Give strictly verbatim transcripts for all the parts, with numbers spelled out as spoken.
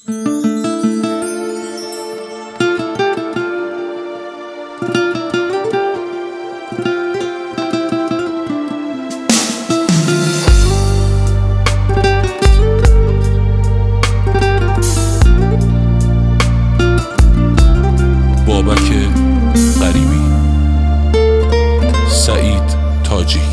بابک غریبی، سعید تاجیک.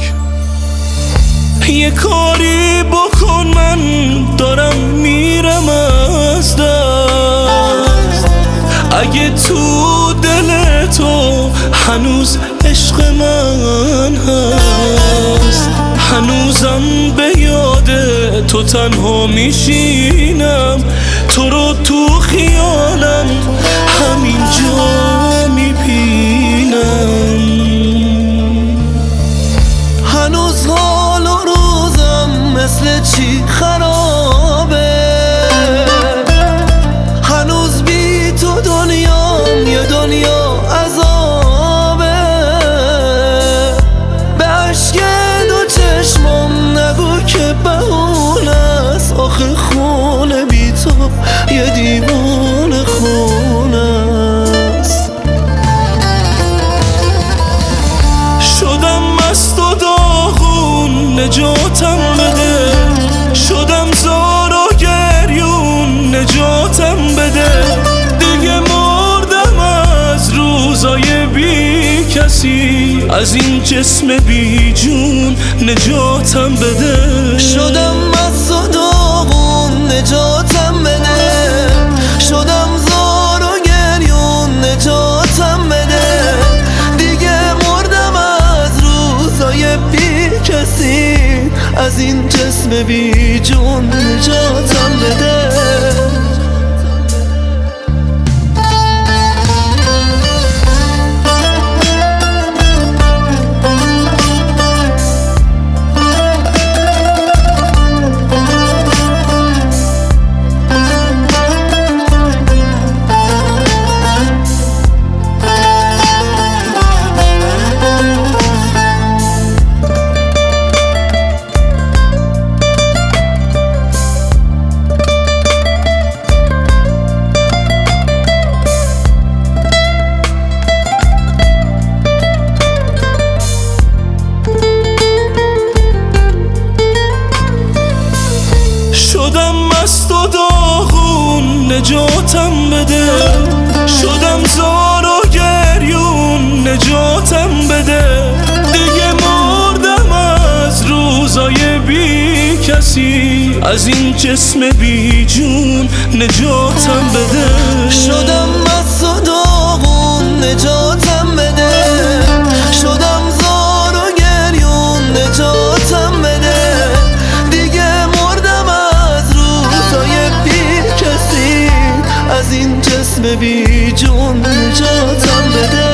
یه کاری بکن من دارم میرم از دست، اگه تو دل تو هنوز عشق من هست، هنوزم به یاد تو تنها میشینم، تو رو تو خیالم همینجا میبینم. هنوز حال و روزم مثل چی خرابه، هنوز بی تو دنیام یه دنیا عذابه. به عشق دو چشمم نگو که بهونه است، آخه خونه بی تو یه دیوان خونه است. شدم مست و داغون نجاتم بده، شدم زار و گریون نجاتم بده، دیگه مردم از روزای بی کسی، از این جسم بی جون نجاتم بده. شدم مست و داغون نجاتم بده، شدم زار و گریون نجاتم بده، دیگه مردم از روزای بی کسی، از این جسم بی جون نجاتم بده. شدم مست و داغون نجاتم بده، شدم زار و گریون نجاتم بده، دیگه مردم از روزای بی کسی، از این جسم بی جون نجاتم بده. شدم مست و داغون نجاتم بده، شدم زار و گریون نجاتم بده، دیگه مردم از روزای بی کسی، از این جسم بی جون نجاتم بده.